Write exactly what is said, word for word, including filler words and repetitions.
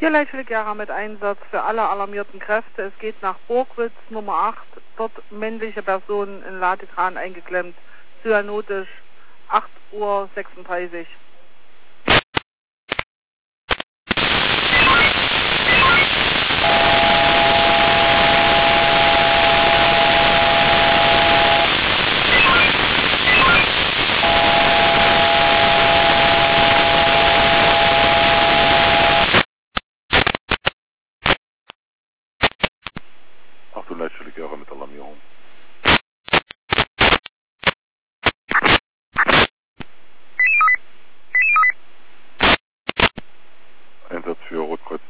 Hier Leitfeldjahre mit Einsatz für alle alarmierten Kräfte. Es geht nach Burgwitz Nummer acht. Dort männliche Personen in Ladekran eingeklemmt. Cyanotisch, acht Uhr sechsunddreißig.